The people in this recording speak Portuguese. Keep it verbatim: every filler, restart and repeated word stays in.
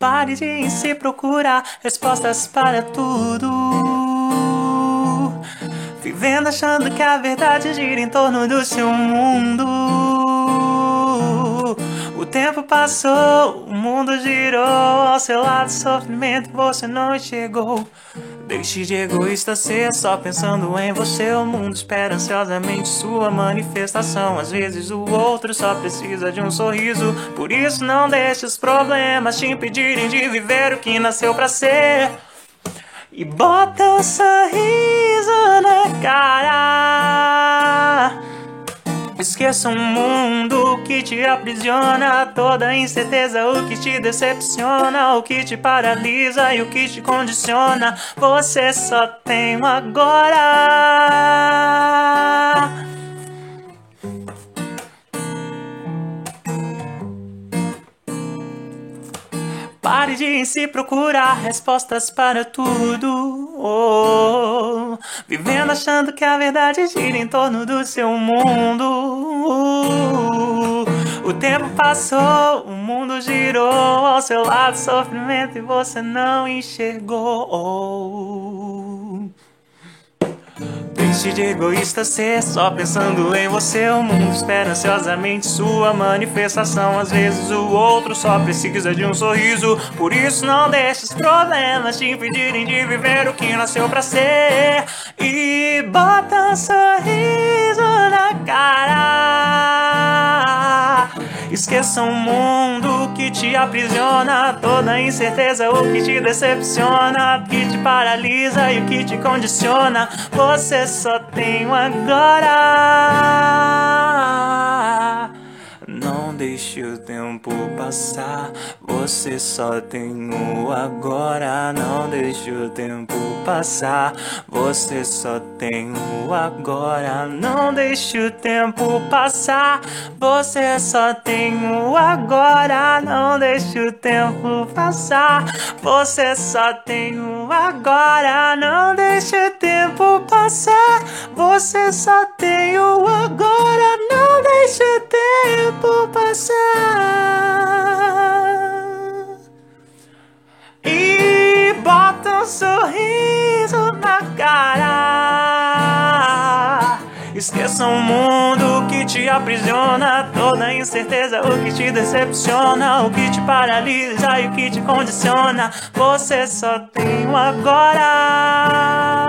Pare de se procurar respostas para tudo, vivendo achando que a verdade gira em torno do seu mundo. O tempo passou, o mundo girou ao seu lado, sofrimento você não enxergou. Deixe de egoísta ser só pensando em você. O mundo espera ansiosamente sua manifestação. Às vezes o outro só precisa de um sorriso. Por isso não deixe os problemas te impedirem de viver o que nasceu pra ser. E bota um sorriso na cara. Esqueça um mundo que te aprisiona, toda incerteza, o que te decepciona, o que te paralisa e o que te condiciona. Você só tem um agora. Pare de se procurar respostas para tudo, oh, vivendo achando que a verdade gira em torno do seu mundo. O tempo passou, o mundo girou ao seu lado, sofrimento e você não enxergou. Deixe de egoísta ser só pensando em você. O mundo espera ansiosamente sua manifestação. Às vezes o outro só precisa de um sorriso. Por isso não deixe os problemas te impedirem de viver o que nasceu pra ser. E bota um sorriso na cara. Esqueça um mundo que te aprisiona, toda incerteza, o que te decepciona, o que te paralisa e o que te condiciona. Você só tem um agora. Não deixe o tempo passar. Você só tem o agora. Não deixe o tempo passar. Você só tem o agora. Não deixe o tempo passar. Você só tem o agora. Não deixe o tempo passar. Você só tem o agora. Não deixe o tempo passar. Você só tem o agora. Não deixe o tempo passar. E bota um sorriso na cara. Esqueça um mundo que te aprisiona, toda incerteza, o que te decepciona, o que te paralisa e o que te condiciona. Você só tem um agora.